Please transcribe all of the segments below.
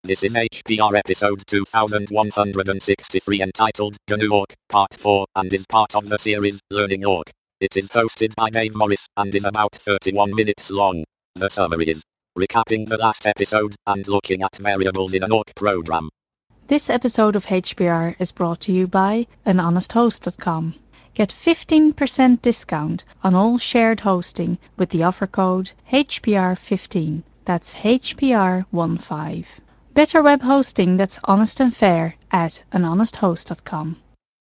This is HPR episode 2163 entitled GNU Awk Part 4 and is part of the series Learning Awk. It is hosted by Dave Morris and is about 31 minutes long. The summary is recapping the last episode and looking at variables in an Awk program. This episode of HBR is brought to you by anhonesthost.com. Get 15% discount on all shared hosting with the offer code HBR15. That's HBR15. Better web hosting that's honest and fair at anhonesthost.com.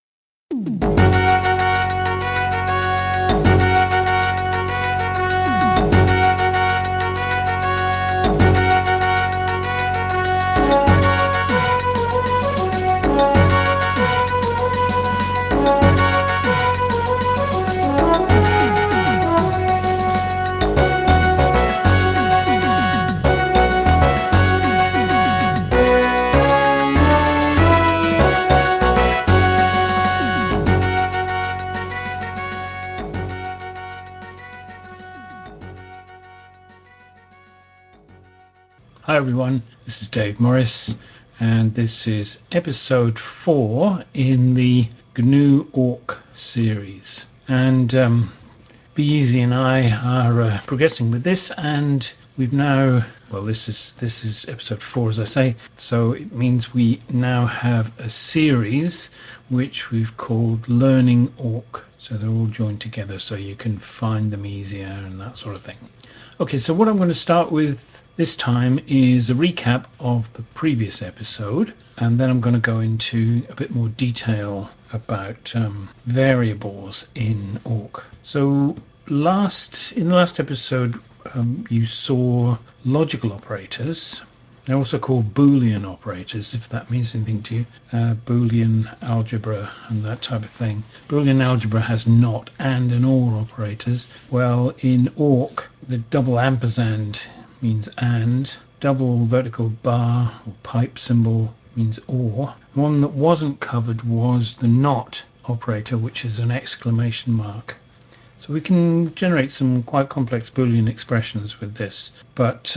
Hi everyone, this is Dave Morris and this is episode 4 in the GNU Awk series. And Be Easy and I are progressing with this, and we've now, well, this is episode 4 as I say, so it means we now have a series which we've called Learning Awk. So they're all joined together so you can find them easier and that sort of thing. Okay, so what I'm going to start with this time is a recap of the previous episode, and then I'm going to go into a bit more detail about variables in Awk. So in the last episode, you saw logical operators. They're also called Boolean operators, if that means anything to you. Boolean algebra and that type of thing. Boolean algebra has not and or operators. Well, in Awk, the double ampersand means and, double vertical bar or pipe symbol means or. One that wasn't covered was the not operator, which is an exclamation mark. So we can generate some quite complex Boolean expressions with this, but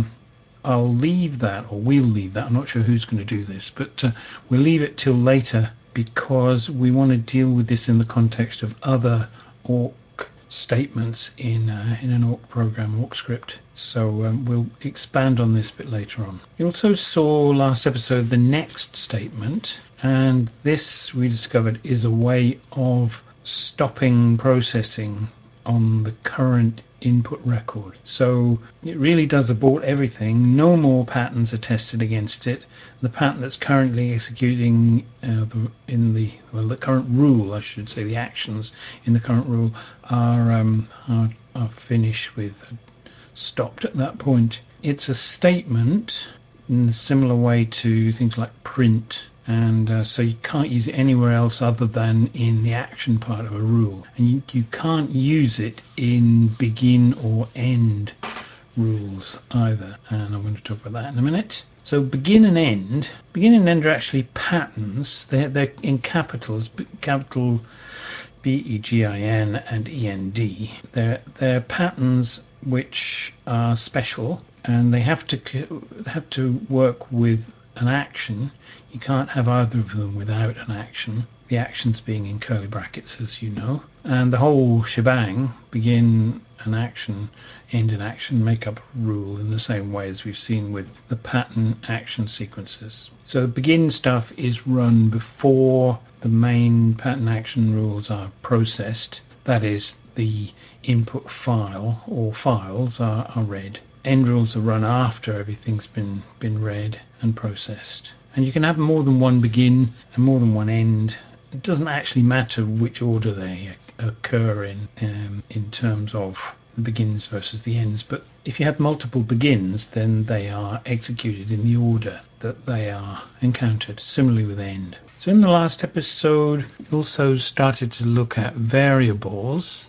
I'll leave that, or we'll leave that. I'm not sure who's going to do this, but we'll leave it till later because we want to deal with this in the context of other Awk statements in an Awk program, Awk script. So we'll expand on this a bit later on. You also saw last episode the next statement, and this we discovered is a way of stopping processing on the current input record. So it really does abort everything. No more patterns are tested against it. The pattern that's currently executing the current rule, I should say, the actions in the current rule are finished with, stopped at that point. It's a statement in a similar way to things like print, and so you can't use it anywhere else other than in the action part of a rule, and you can't use it in begin or end rules either, and I'm going to talk about that in a minute. So begin and end are actually patterns. They're in capitals, capital BEGIN and END. They're patterns which are special, and they have to work with an action. You can't have either of them without an action. The actions being in curly brackets, as you know, and the whole shebang, begin an action, end an action, make up a rule in the same way as we've seen with the pattern action sequences. So begin stuff is run before the main pattern action rules are processed. That is, the input file or files are read. End rules are run after everything's been read and processed. And you can have more than one begin and more than one end. It doesn't actually matter which order they occur in terms of the begins versus the ends, but if you have multiple begins, then they are executed in the order that they are encountered, similarly with end. So in the last episode, we also started to look at variables.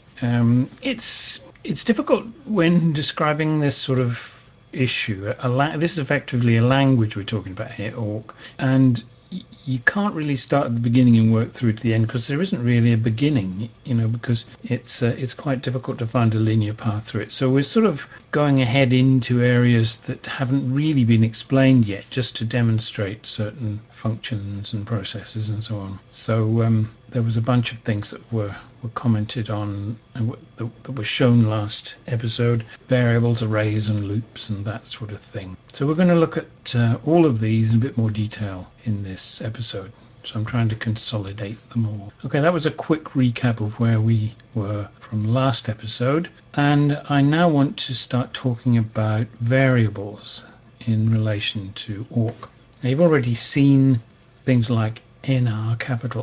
It's difficult when describing this sort of issue. This is effectively a language we're talking about here, Awk, and you can't really start at the beginning and work through to the end because there isn't really a beginning, because it's quite difficult to find a linear path through it. So we're sort of going ahead into areas that haven't really been explained yet, just to demonstrate certain functions and processes and so on. So there was a bunch of things that were commented on and that were shown last episode: variables, arrays and loops and that sort of thing. So we're going to look at all of these in a bit more detail in this episode. So I'm trying to consolidate them all. Okay, that was a quick recap of where we were from last episode, and I now want to start talking about variables in relation to awk. Now, you've already seen things like NR, capital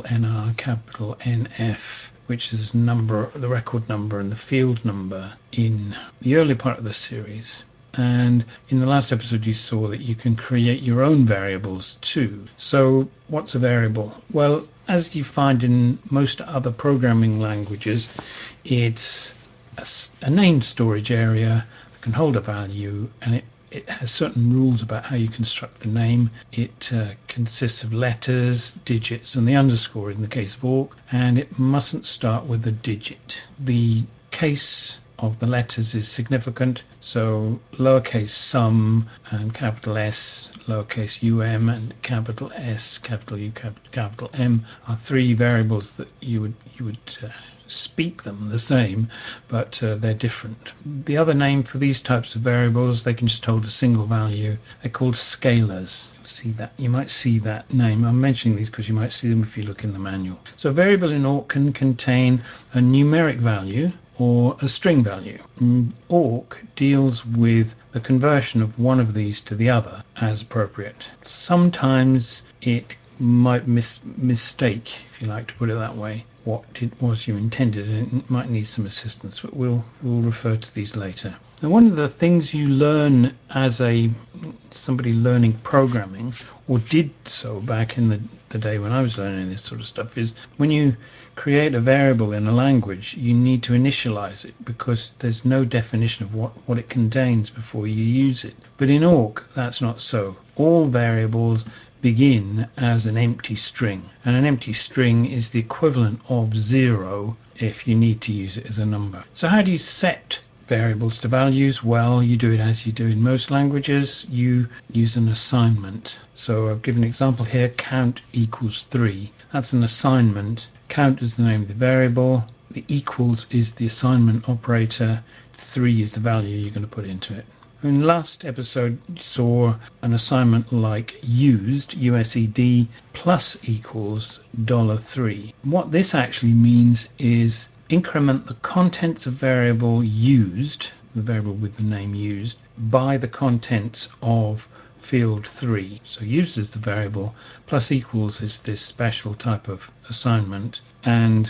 NF, which is number, the record number and the field number in the early part of the series. And in the last episode you saw that you can create your own variables too. So what's a variable? Well, as you find in most other programming languages, it's a named storage area that can hold a value, and it has certain rules about how you construct the name. It consists of letters, digits, and the underscore in the case of awk, and it mustn't start with a digit. The case of the letters is significant, so lowercase sum and capital S, lowercase um, and capital S, capital U, capital M are three variables that you would speak them the same, but they're different. The other name for these types of variables, they can just hold a single value. They're called scalars. See that, you might see that name. I'm mentioning these because you might see them if you look in the manual. So a variable in awk can contain a numeric value or a string value. Awk deals with the conversion of one of these to the other as appropriate. Sometimes it might mistake, if you like to put it that way, what it was you intended, and it might need some assistance, but we'll refer to these later. Now, one of the things you learn as somebody learning programming, or did so back in the day when I was learning this sort of stuff, is when you create a variable in a language, you need to initialize it because there's no definition of what it contains before you use it. But in awk, that's not so. All variables begin as an empty string, and an empty string is the equivalent of 0 if you need to use it as a number. So how do you set variables to values? Well, you do it as you do in most languages. You use an assignment. So I've given an example here: count equals 3. That's an assignment. Count is the name of the variable, the equals is the assignment operator, 3 is the value you're going to put into it. In the last episode, you saw an assignment like used, USED, plus equals $3. What this actually means is increment the contents of variable used, the variable with the name used, by the contents of field 3. So used is the variable, plus equals is this special type of assignment, and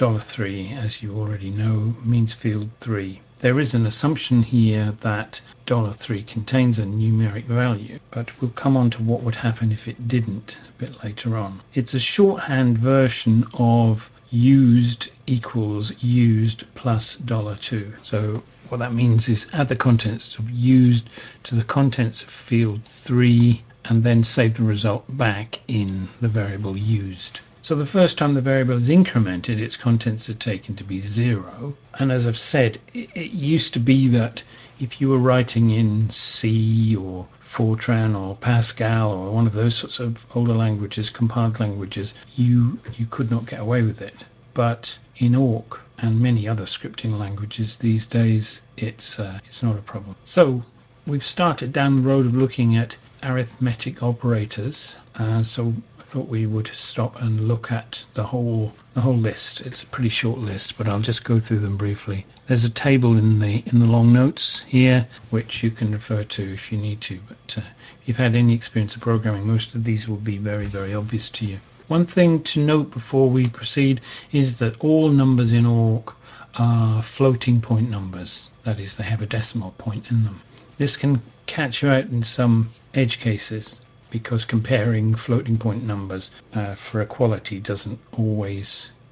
$3, as you already know, means field 3. There is an assumption here that $3 contains a numeric value, but we'll come on to what would happen if it didn't a bit later on. It's a shorthand version of used equals used plus $2. So what that means is add the contents of used to the contents of field 3 and then save the result back in the variable used. So the first time the variable is incremented, its contents are taken to be 0. And as I've said, it used to be that if you were writing in C or Fortran or Pascal or one of those sorts of older languages, compiled languages, you could not get away with it. But in awk and many other scripting languages these days, it's not a problem. So we've started down the road of looking at arithmetic operators. So I thought we would stop and look at the whole list. It's a pretty short list, but I'll just go through them briefly. There's a table in the long notes here, which you can refer to if you need to. But if you've had any experience of programming, most of these will be very, very obvious to you. One thing to note before we proceed is that all numbers in awk are floating point numbers. That is, they have a decimal point in them. This can catch you out in some edge cases, because comparing floating point numbers for equality doesn't always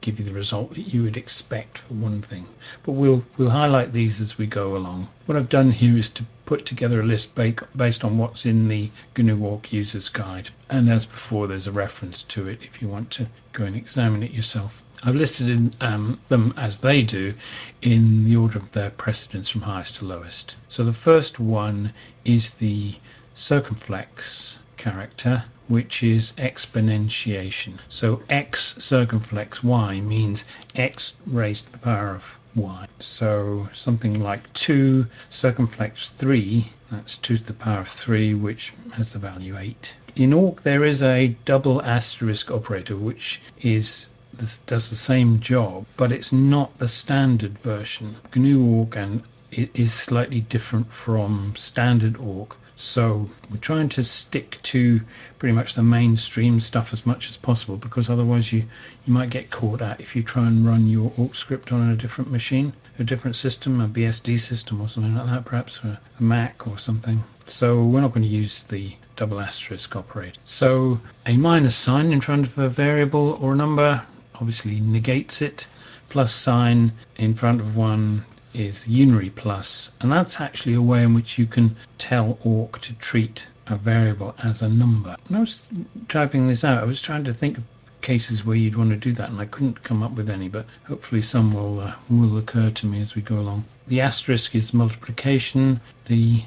give you the result that you would expect for one thing. But we'll highlight these as we go along. What I've done here is to put together a list based on what's in the GNU-Awk User's Guide. And as before, there's a reference to it if you want to go and examine it yourself. I've listed them as they do in the order of their precedence from highest to lowest. So the first one is the circumflex character, which is exponentiation. So x circumflex y means x raised to the power of y. So something like 2 circumflex 3, that's 2 to the power of 3, which has the value 8. In Awk there is a double asterisk operator, which does the same job, but it's not the standard version. GNU Awk and it is slightly different from standard Awk. So we're trying to stick to pretty much the mainstream stuff as much as possible, because otherwise you might get caught out if you try and run your Awk script on a different machine, a different system, a BSD system or something like that, perhaps a Mac or something. So we're not going to use the double asterisk operator. So a minus sign in front of a variable or a number obviously negates it. Plus sign in front of one is unary plus, and that's actually a way in which you can tell Awk to treat a variable as a number. When I was typing this out, I was trying to think of cases where you'd want to do that, and I couldn't come up with any, but hopefully some will occur to me as we go along. The asterisk is multiplication, the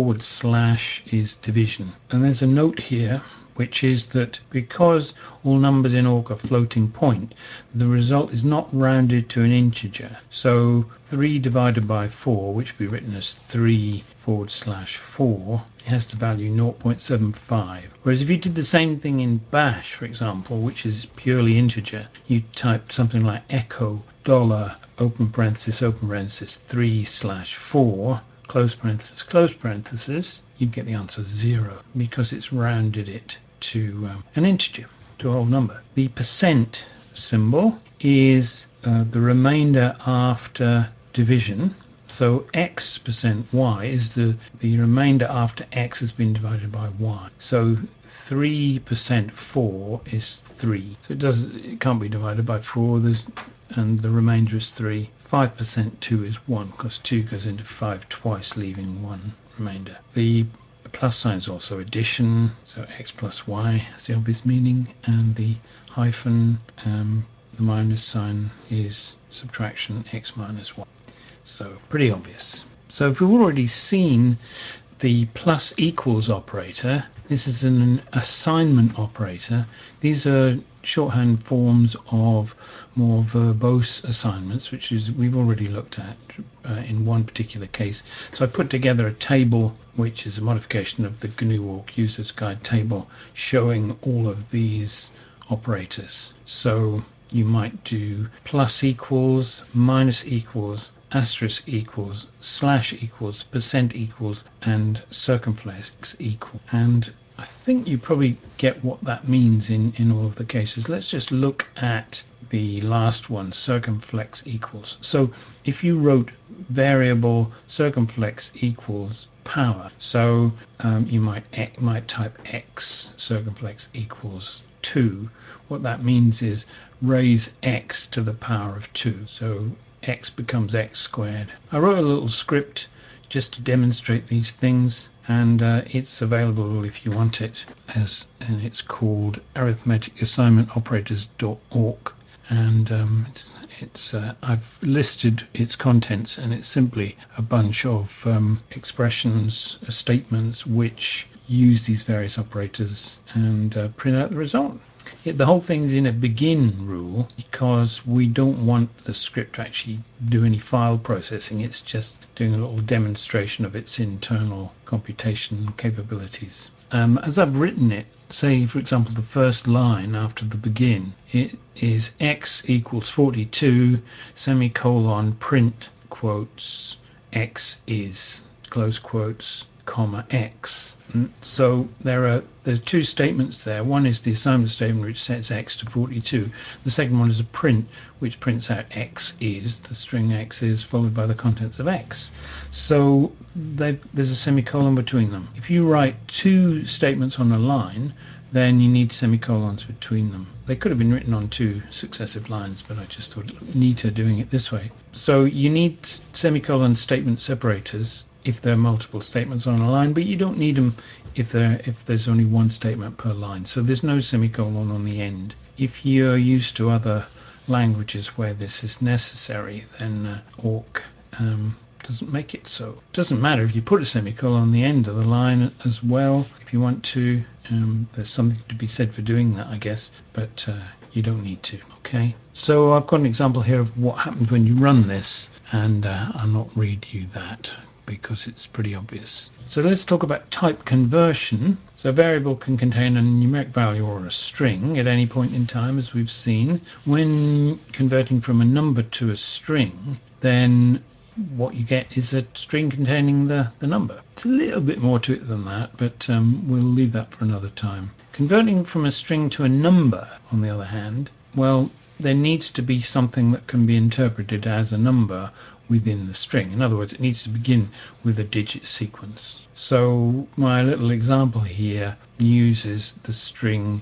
/ is division. And there's a note here, which is that because all numbers in Awk are floating point, the result is not rounded to an integer. So 3 divided by 4, which would be written as 3 / 4, it has the value 0.75. Whereas if you did the same thing in Bash, for example, which is purely integer, you type something like echo $, open parenthesis, 3 / 4, close parenthesis, you'd get the answer 0, because it's rounded it to an integer, to a whole number. The percent symbol is the remainder after division. So x percent y is the remainder after x has been divided by y. So 3% 4 is 3. So it can't be divided by 4, and the remainder is 3. 5% 2 is 1, because 2 goes into 5 twice, leaving 1 remainder. The plus sign is also addition, so x plus y is the obvious meaning, and the hyphen, the minus sign, is subtraction, x minus y. So pretty obvious. So if we've already seen the plus equals operator, this is an assignment operator. These are shorthand forms of more verbose assignments, which is we've already looked at in one particular case. So I put together a table, which is a modification of the GNU-Awk User's Guide table, showing all of these operators. So you might do plus equals, minus equals, asterisk equals, slash equals, percent equals, and circumflex equal. And I think you probably get what that means in all of the cases. Let's just look at the last one, circumflex equals. So if you wrote variable circumflex equals power, so you might type x circumflex equals 2. What that means is raise x to the power of 2. So x becomes x squared. I wrote a little script just to demonstrate these things, and it's available if you want it, and it's called arithmeticassignmentoperators.awk, and I've listed its contents, and it's simply a bunch of expressions, statements which use these various operators, and print out the result. The whole thing is in a begin rule because we don't want the script to actually do any file processing. It's just doing a little demonstration of its internal computation capabilities. As I've written it, say for example the first line after the begin, it is x equals 42 semicolon print quotes x is close quotes comma x. So there are two statements there. One is the assignment statement, which sets x to 42. The second one is a print, which prints out x is, the string x is, followed by the contents of x. So there's a semicolon between them. If you write two statements on a line, then you need semicolons between them. They could have been written on two successive lines, but I just thought it looked neater doing it this way. So you need semicolon statement separators if there are multiple statements on a line, but you don't need them if there's only one statement per line. So there's no semicolon on the end. If you're used to other languages where this is necessary, then awk doesn't make it so. It doesn't matter if you put a semicolon on the end of the line as well if you want to. There's something to be said for doing that, I guess, but you don't need to. Okay, so I've got an example here of what happens when you run this, and I'll not read you that because it's pretty obvious. So let's talk about type conversion. So a variable can contain a numeric value or a string at any point in time, as we've seen. When converting from a number to a string, then what you get is a string containing the number. It's a little bit more to it than that, but we'll leave that for another time. Converting from a string to a number, on the other hand, well, there needs to be something that can be interpreted as a number within the string. In other words, it needs to begin with a digit sequence. So my little example here uses the string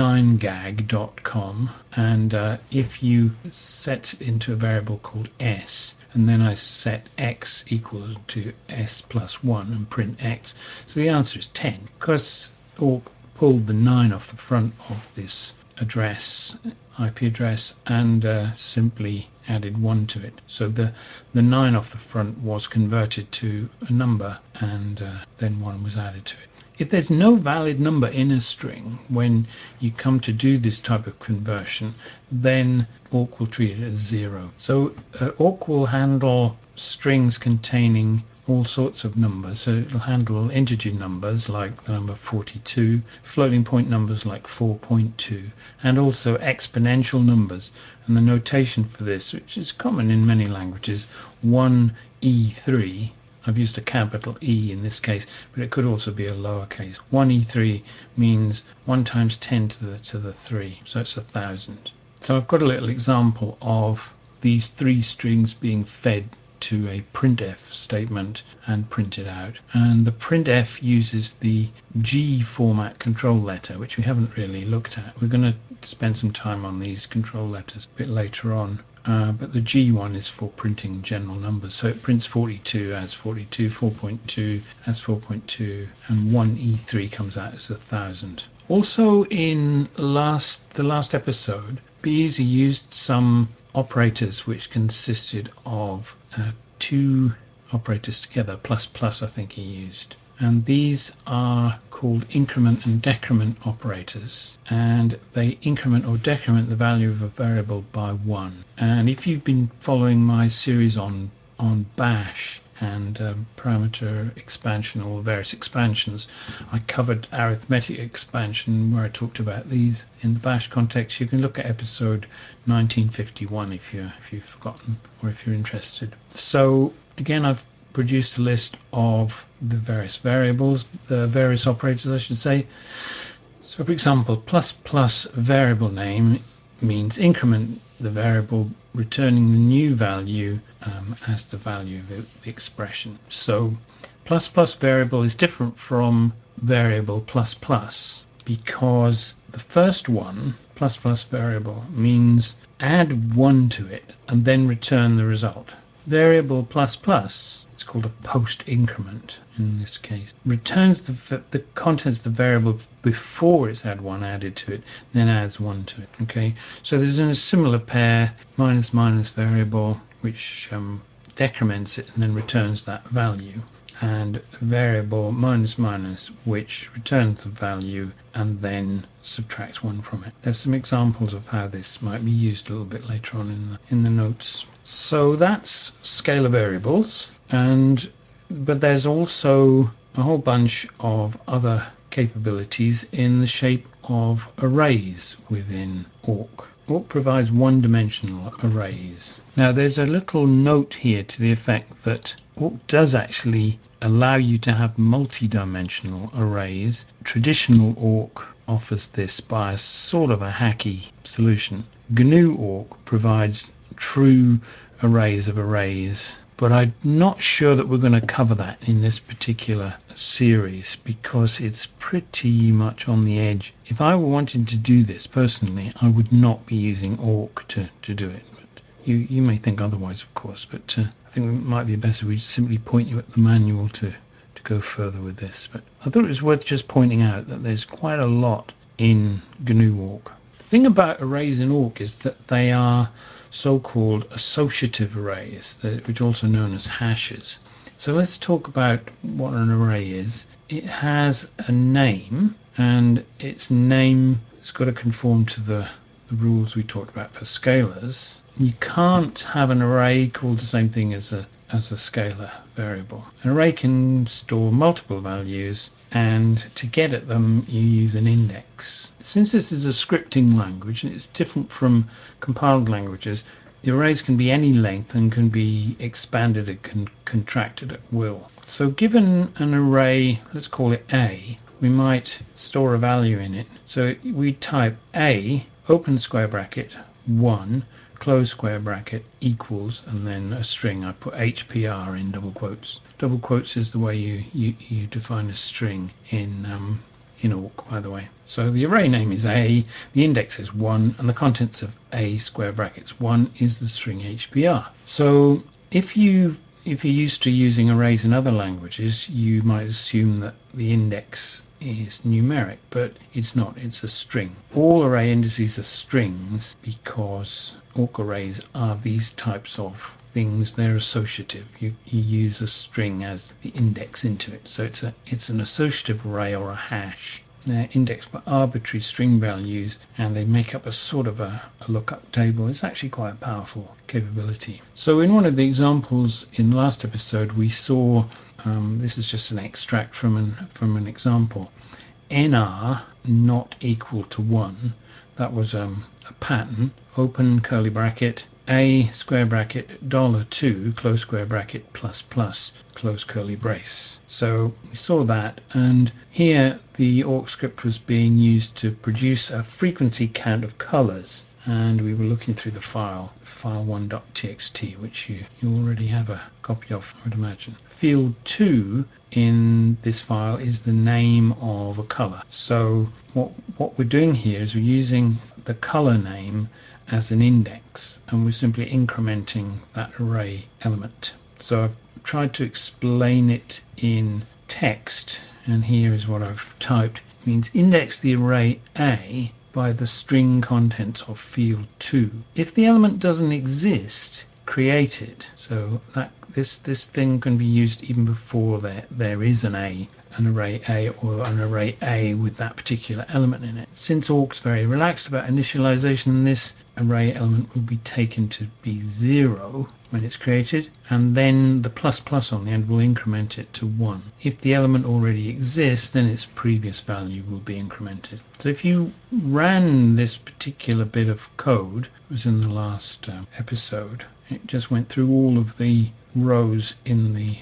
9gag.com, and if you set it into a variable called s, and then I set x equal to s plus 1 and print x, so the answer is 10, because awk pulled the 9 off the front of this address, IP address, and simply added 1 to it. So the 9 off the front was converted to a number, and then 1 was added to it. If there's no valid number in a string when you come to do this type of conversion, then awk will treat it as 0. So awk will handle strings containing all sorts of numbers. So it'll handle integer numbers like the number 42, floating point numbers like 4.2, and also exponential numbers. And the notation for this, which is common in many languages, 1e3. I've used a capital E in this case, but it could also be a lowercase. 1e3 means 1 times 10 to the 3, so it's 1,000. So I've got a little example of these three strings being fed to a printf statement and printed out. And the printf uses the G format control letter, which we haven't really looked at. We're going to spend some time on these control letters a bit later on. But the G one is for printing general numbers. So it prints 42 as 42, 4.2 as 4.2, and 1e3 comes out as 1,000. Also in the last episode, Beezy used some operators which consisted of two operators together, plus plus I think he used. And these are called increment and decrement operators, and they increment or decrement the value of a variable by 1. And if you've been following my series on bash and parameter expansion or various expansions, I covered arithmetic expansion where I talked about these in the bash context. You can look at episode 1951 if you've forgotten or if you're interested. So again, I've produced a list of the various variables, the various operators I should say. So for example, plus plus variable name means increment the variable, returning the new value as the value of the expression. So plus plus variable is different from variable plus plus because the first one, plus plus variable, means add 1 to it and then return the result. Variable plus plus, it's called a post increment in this case, returns the contents of the variable before it's had 1 added to it, then adds 1 to it. Okay, so there's a similar pair, minus minus variable, which decrements it and then returns that value, and variable minus minus, which returns the value and then subtracts 1 from it. There's some examples of how this might be used a little bit later on in the notes. So that's scalar variables, but there's also a whole bunch of other capabilities in the shape of arrays within awk. Awk provides one-dimensional arrays. Now there's a little note here to the effect that Awk does actually allow you to have multi-dimensional arrays. Traditional Awk offers this by a sort of a hacky solution. GNU Awk provides true arrays of arrays, but I'm not sure that we're going to cover that in this particular series because it's pretty much on the edge. If I were wanting to do this personally, I would not be using Awk to do it. But you may think otherwise, of course, but I think it might be better we simply point you at the manual to go further with this. But I thought it was worth just pointing out that there's quite a lot in GNU Awk. The thing about arrays in Awk is that they are so-called associative arrays, which are also known as hashes. So let's talk about what an array is. It has a name, and its name has got to conform to the rules we talked about for scalars. You can't have an array called the same thing as a scalar variable. An array can store multiple values, and to get at them you use an index. Since this is a scripting language and it's different from compiled languages, the arrays can be any length and can be expanded and contracted at will. So given an array, let's call it A, we might store a value in it. So we type A, open square bracket, 1, close square bracket, equals, and then a string. I put HPR in double quotes. Double quotes is the way you define a string in Awk, by the way. So the array name is A, the index is 1, and the contents of A square brackets 1 is the string HPR. So if you're used to using arrays in other languages, you might assume that the index is numeric, but it's not, it's a string. All array indices are strings because Awk arrays are these types of things. They're associative. You use a string as the index into it. So it's an associative array or a hash. They're indexed by arbitrary string values, and they make up a sort of a lookup table. It's actually quite a powerful capability. So in one of the examples in the last episode, we saw, this is just an extract from an example, nr not equal to 1. That was a pattern, open curly bracket, a square bracket, $2, close square bracket, plus plus, close curly brace. So we saw that, and here the Awk script was being used to produce a frequency count of colors, and we were looking through the file1.txt, which you already have a copy of, I would imagine. Field 2 in this file is the name of a color. So what we're doing here is we're using the color name as an index, and we're simply incrementing that array element. So I've tried to explain it in text, and here is what I've typed. It means index the array A by the string contents of field 2. If the element doesn't exist, create it. So that this thing can be used even before there is an array A, or an array A with that particular element in it. Since Awk's very relaxed about initialization, this array element will be taken to be 0 when it's created, and then the plus plus on the end will increment it to 1. If the element already exists, then its previous value will be incremented. So if you ran this particular bit of code, it was in the last episode, it just went through all of the rows in the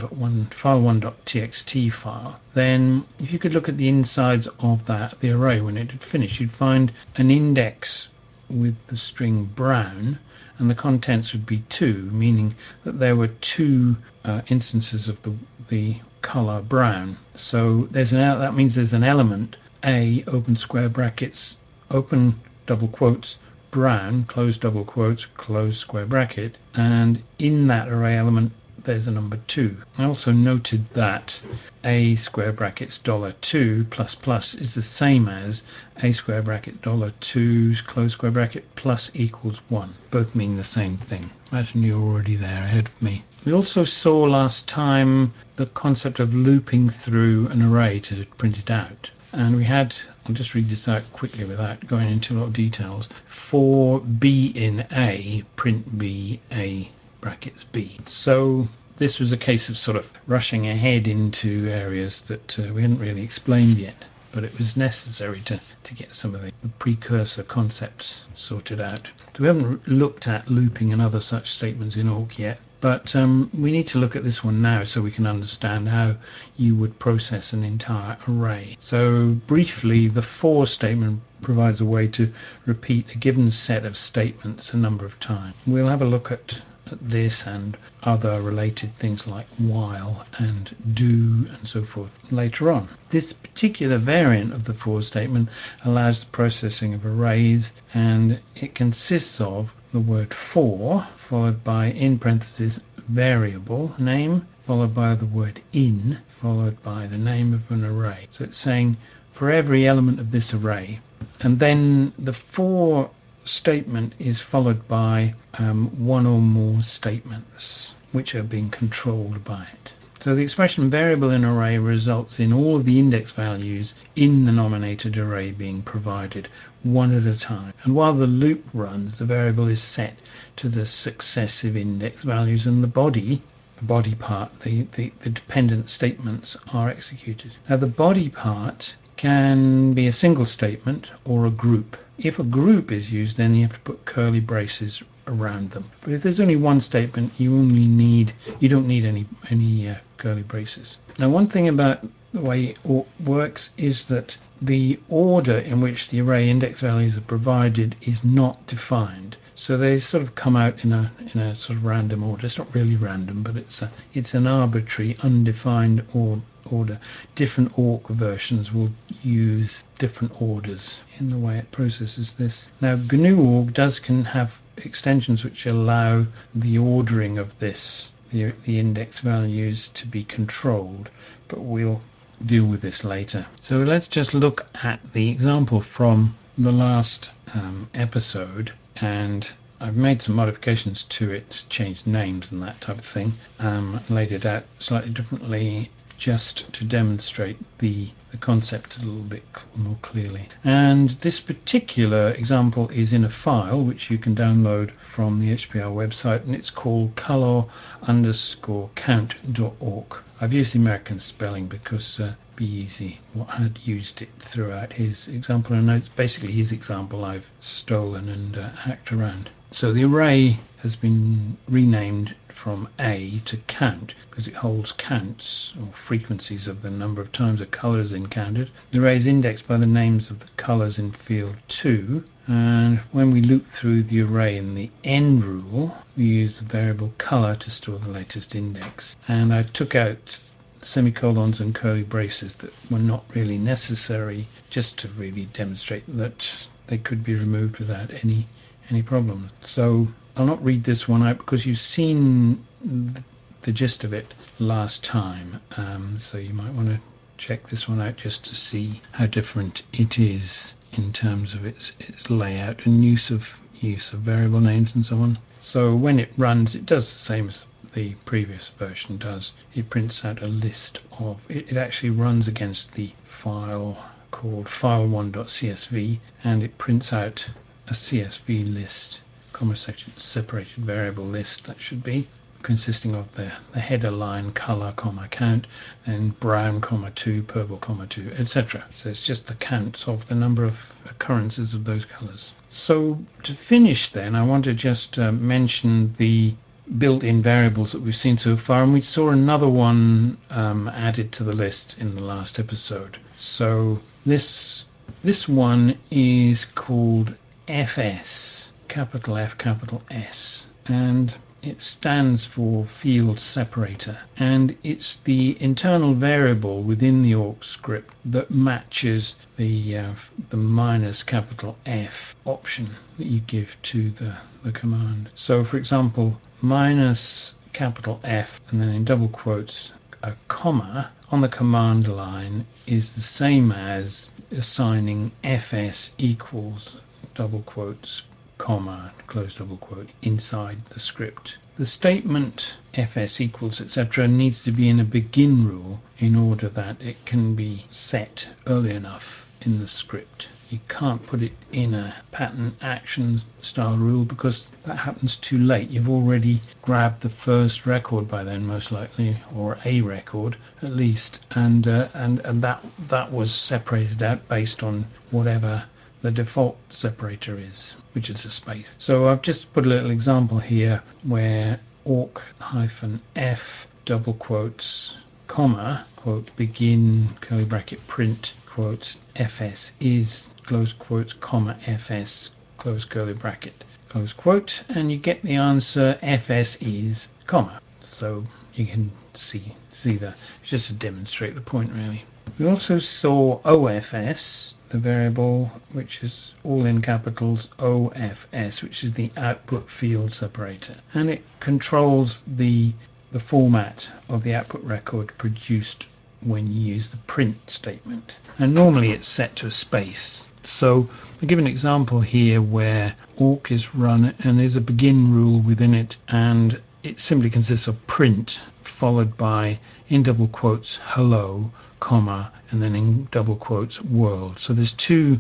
file1.txt file. Then if you could look at the insides of the array when it had finished, you'd find an index with the string brown, and the contents would be 2, meaning that there were 2 instances of the color brown. So that means there's an element A, open square brackets, open double quotes, brown, close double quotes, close square bracket, and in that array element there's a number 2. I also noted that a square brackets $2 plus plus is the same as a square bracket $2 close square bracket plus equals 1. Both mean the same thing. Imagine you're already there ahead of me. We also saw last time the concept of looping through an array to print it out. And we had, I'll just read this out quickly without going into a lot of details. For B in A, print B, A brackets B. So this was a case of sort of rushing ahead into areas that we hadn't really explained yet. but it was necessary to get some of the precursor concepts sorted out. So we haven't looked at looping and other such statements in awk yet, but we need to loop at this one now so we can understand how you would process an entire array. So briefly, the for statement provides a way to repeat a given set of statements a number of times. We'll have a look at this and other related things like while and do and so forth later on. This particular variant of the for statement allows the processing of arrays, and it consists of the word for followed by in parentheses variable name followed by the word in followed by the name of an array. So it's saying for every element of this array, and then the for statement is followed by one or more statements which are being controlled by it. So the expression variable in array results in all of the index values in the nominated array being provided one at a time. And while the loop runs, the variable is set to the successive index values, and the body part, the dependent statements are executed. Now the body part can be a single statement or a group. If a group is used, then you have to put curly braces around them. But if there's only one statement, you don't need any curly braces. Now, one thing about the way awk works is that the order in which the array index values are provided is not defined. So they sort of come out in a sort of random order. It's not really random, but it's an arbitrary, undefined order. Different awk versions will use different orders in the way it processes this. Now GNU awk can have extensions which allow the ordering of this, the index values, to be controlled, but we'll deal with this later. So let's just look at the example from the last episode, and I've made some modifications to it, changed names and that type of thing, laid it out slightly differently just to demonstrate the concept a little bit more clearly. And this particular example is in a file which you can download from the HPR website, and it's called color_count.awk. I've used the American spelling because be easy. What had used it throughout his example, and it's basically his example I've stolen and hacked around. So the array has been renamed from A to count because it holds counts or frequencies of the number of times a color is encountered. The array is indexed by the names of the colors in field 2, and when we loop through the array in the end rule, we use the variable color to store the latest index. And I took out semicolons and curly braces that were not really necessary, just to really demonstrate that they could be removed without any problem. So I'll not read this one out because you've seen the gist of it last time, so you might want to check this one out just to see how different it is in terms of its layout and use of variable names and so on. So when it runs, it does the same as the previous version does. It prints out a list of it actually runs against the file called file1.csv, and it prints out a CSV list, separated variable list, that should be, consisting of the header line color, count, then brown, 2, purple, 2, etc. So it's just the counts of the number of occurrences of those colors. So to finish then, I want to just mention the built-in variables that we've seen so far, and we saw another one added to the list in the last episode. So this one is called FS, capital F, capital S, and it stands for field separator, and it's the internal variable within the awk script that matches the minus capital F option that you give to the command. So for example, minus capital F and then in double quotes a comma on the command line is the same as assigning fs equals double quotes comma close double quote inside the script. The statement fs equals etc. needs to be in a begin rule in order that it can be set early enough in the script. You can't put it in a pattern action style rule because that happens too late. You've already grabbed the first record by then, most likely, or a record at least, and that was separated out based on whatever the default separator is, which is a space. So I've just put a little example here where awk-f double quotes comma quote begin curly bracket print quotes fs is close quotes comma fs close curly bracket close quote, and you get the answer fs is comma. So you can see that. It's just to demonstrate the point, really. We also saw OFS, the variable, which is all in capitals OFS, which is the output field separator, and it controls the format of the output record produced when you use the print statement. And normally it's set to a space. So I'll give an example here where awk is run and there's a begin rule within it, and it simply consists of print followed by, in double quotes, hello, comma, and then in double quotes, world. So there's two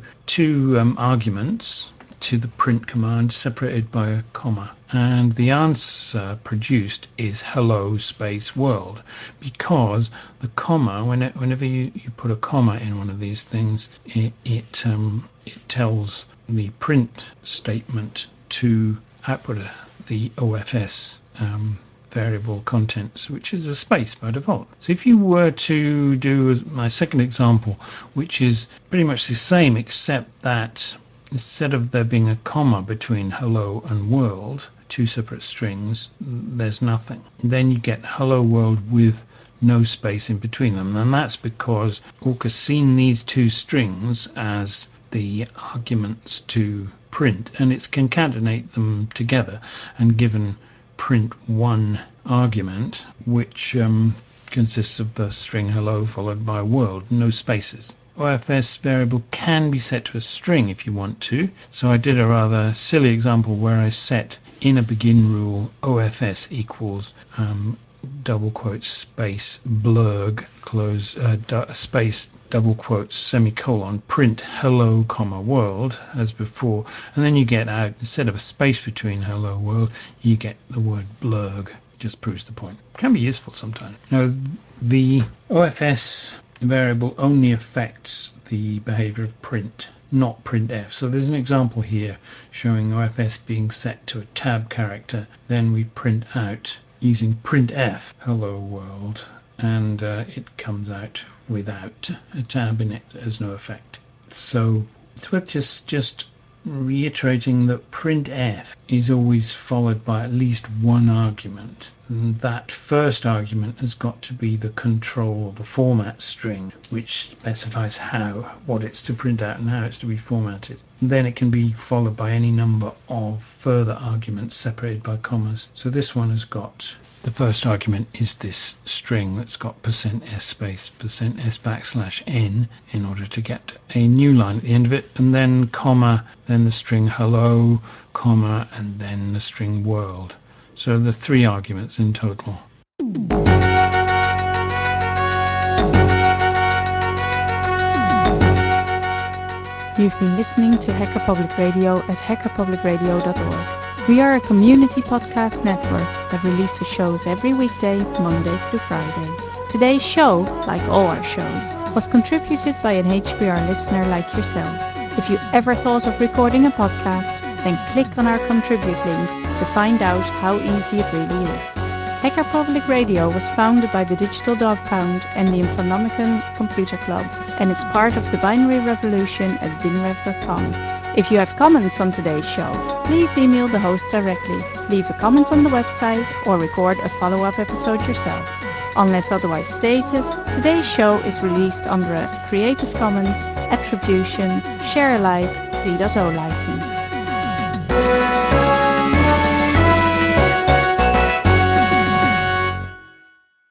arguments to the print command separated by a comma, and the answer produced is hello space world, because the comma, whenever you put a comma in one of these things, it tells the print statement to output the OFS variable contents, which is a space by default. So if you were to do my second example, which is pretty much the same except that instead of there being a comma between hello and world, two separate strings, there's nothing. Then you get hello world with no space in between them, and that's because awk has seen these two strings as the arguments to print, and it's concatenate them together and given print one argument, which consists of the string hello followed by world, no spaces. OFS variable can be set to a string if you want to. So I did a rather silly example where I set in a begin rule OFS equals double quotes space blurg close space double quotes semicolon print hello comma world as before, and then you get out, instead of a space between hello world, you get the word blurg. It just proves the point. It can be useful sometimes. Now the OFS variable only affects the behavior of print, not printf. So there's an example here showing OFS being set to a tab character. Then we print out using printf hello world, and it comes out without a tab in it as no effect. So it's worth just reiterating that printf is always followed by at least one argument. And that first argument has got to be the control, the format string, which specifies what it's to print out and how it's to be formatted. And then it can be followed by any number of further arguments separated by commas. So this one has got, the first argument is this string that's got %s space %s backslash n in order to get a new line at the end of it, and then comma, then the string hello, comma, and then the string world. So the three arguments in total. You've been listening to Hacker Public Radio at hackerpublicradio.org. We are a community podcast network that releases shows every weekday, Monday through Friday. Today's show, like all our shows, was contributed by an HPR listener like yourself. If you ever thought of recording a podcast, then click on our contribute link to find out how easy it really is. Hacker Public Radio was founded by the Digital Dog Pound and the Infonomicon Computer Club, and is part of the binary revolution at binrev.com. If you have comments on today's show, please email the host directly, leave a comment on the website, or record a follow-up episode yourself. Unless otherwise stated, today's show is released under a Creative Commons Attribution Share Alike 3.0 license.